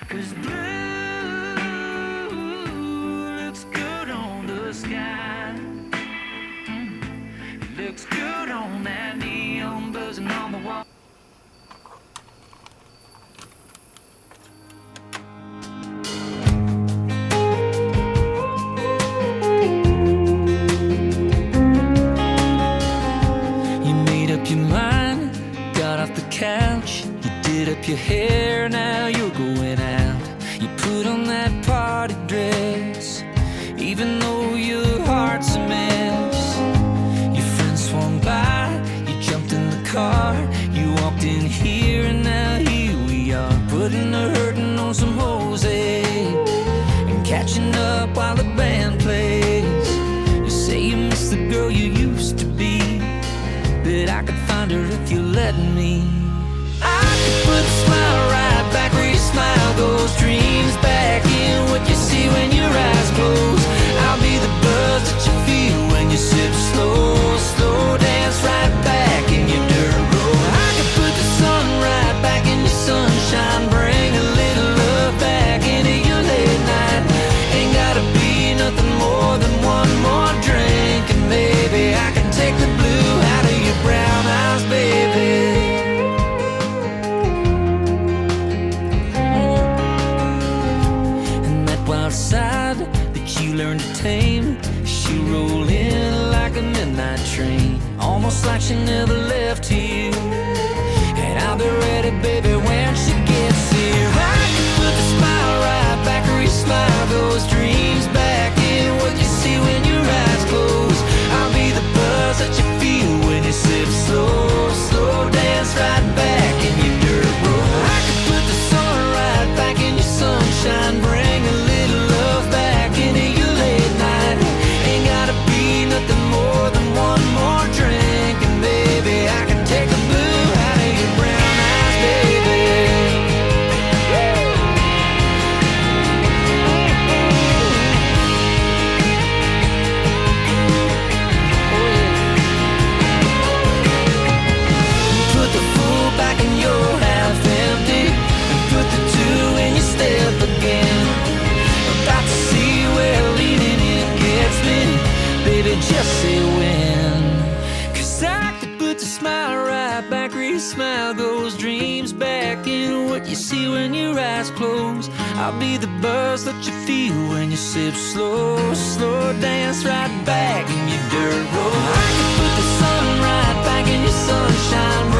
'Cause blue looks good on the sky. Looks good on that neon buzzing on the wall. You made up your mind, got off the couch. You did up your hair, now you're going out. You put on that party dress, even though your heart's a mess. Your friends swung by, you jumped in the car. You walked in here and now here we are, putting the hurting on some Jose and catching up while the band plays. You say you miss the girl you used to be, that I could find her if you let me. I could put the smile right back where your smile goes, dreams back in what you see when your eyes close. I'll be the buzz that you feel when you sip slow, slow dance right back in your dirt road. I could put the sun right back in your sunshine, bring a little love back into your late night. Ain't gotta be nothing more than one more drink, and maybe I can take the blue out of your brown eyes, baby. And that wild side that you learned to tame, she rolled in like a midnight train, almost like she never left you. And I'll be ready, baby, when she gets here. I can put the smile right back where your smile goes, dreams back in what you see when your eyes close. I'll be the buzz that you feel when you sip slow, slow dance right back in your dirt road. I can put the sun right back in your sunshine, bring a little love back into your late night. Ain't gotta be nothing more than one more drink, and baby, I can take the blue out of your brown eyes, baby. Put the full back in your half empty, and put the two in your step again. About to see where leaning in gets me, baby, just say when. 'Cause I could put the smile right back where your smile goes, dreams back in what you see when your eyes close. I'll be the buzz that you feel when you sip slow, slow dance right back in your dirt road. I could put the sun right back in your sunshine,